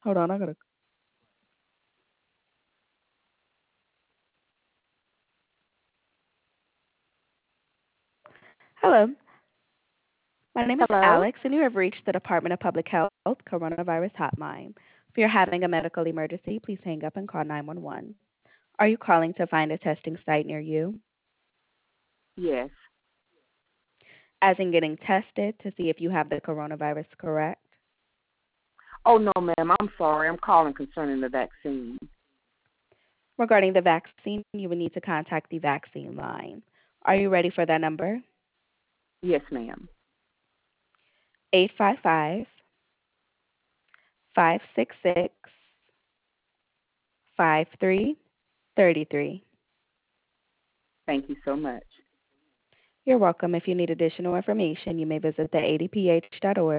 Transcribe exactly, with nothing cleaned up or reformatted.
Hold on, I gotta. Hello, my name is Hello? Alex, and you have reached the Department of Public Health Coronavirus Hotline. If you're having a medical emergency, please hang up and call nine one one. Are you calling to find a testing site near you? Yes. As in getting tested to see if you have the coronavirus, correct? Oh, no, ma'am. I'm sorry. I'm calling concerning the vaccine. Regarding the vaccine, you would need to contact the vaccine line. Are you ready for that number? Yes, ma'am. Eight five five five six six five three three three. Thank you so much. You're welcome. If you need additional information, you may visit the A D P H dot org